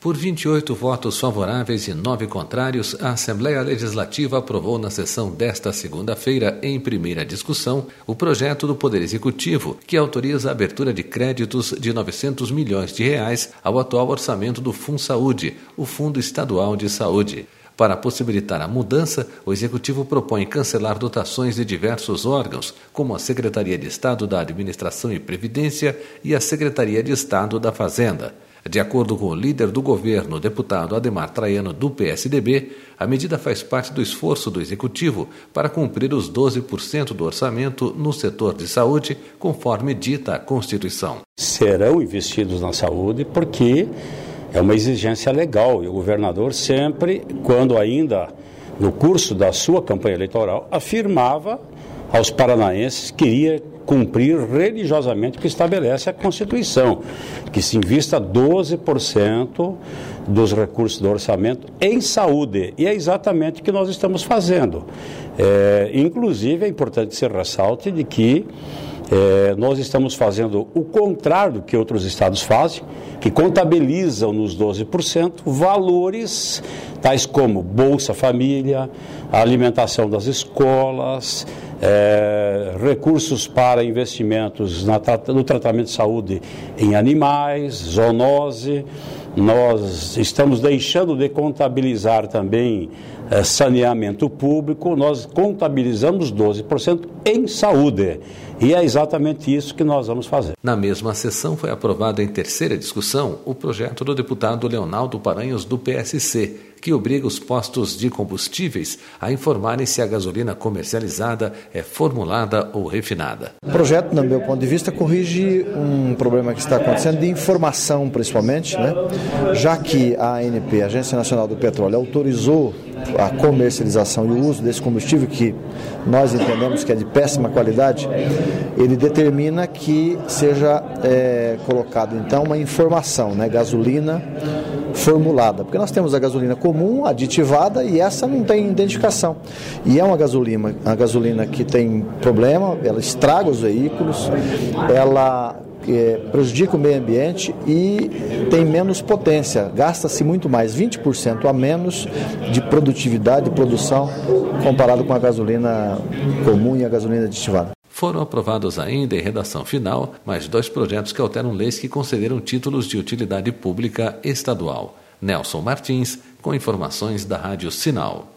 Por 28 votos favoráveis e 9 contrários, a Assembleia Legislativa aprovou na sessão desta segunda-feira, em primeira discussão, o projeto do Poder Executivo, que autoriza a abertura de créditos de R$900 milhões ao atual orçamento do FunSaúde, o Fundo Estadual de Saúde. Para possibilitar a mudança, o Executivo propõe cancelar dotações de diversos órgãos, como a Secretaria de Estado da Administração e Previdência e a Secretaria de Estado da Fazenda. De acordo com o líder do governo, o deputado Ademar Traiano, do PSDB, a medida faz parte do esforço do Executivo para cumprir os 12% do orçamento no setor de saúde, conforme dita a Constituição. Serão investidos na saúde porque é uma exigência legal e o governador sempre, quando ainda no curso da sua campanha eleitoral, afirmava aos paranaenses que queria cumprir religiosamente o que estabelece a Constituição, que se invista 12% dos recursos do orçamento em saúde, e é exatamente o que nós estamos fazendo. Inclusive, é importante que se ressalte de que nós estamos fazendo o contrário do que outros estados fazem, que contabilizam nos 12% valores tais como Bolsa Família, a alimentação das escolas, recursos para investimentos no tratamento de saúde em animais, zoonose. Nós estamos deixando de contabilizar também saneamento público, nós contabilizamos 12% em saúde. E é exatamente isso que nós vamos fazer. Na mesma sessão foi aprovado em terceira discussão o projeto do deputado Leonaldo Paranhos, do PSC, que obriga os postos de combustíveis a informarem se a gasolina comercializada é formulada ou refinada. O projeto, no meu ponto de vista, corrige um problema que está acontecendo de informação, principalmente, já que a ANP, a Agência Nacional do Petróleo, autorizou a comercialização e o uso desse combustível, que nós entendemos que é de péssima qualidade, ele determina que seja colocado, então, uma informação, gasolina formulada, porque nós temos a gasolina comum, aditivada, e essa não tem identificação. E é uma gasolina que tem problema, ela estraga os veículos, ela prejudica o meio ambiente e tem menos potência, gasta-se muito mais, 20% a menos de produtividade e produção comparado com a gasolina comum e a gasolina aditivada. Foram aprovados ainda em redação final mais 2 projetos que alteram leis que concederam títulos de utilidade pública estadual. Nelson Martins, com informações da Rádio Sinal.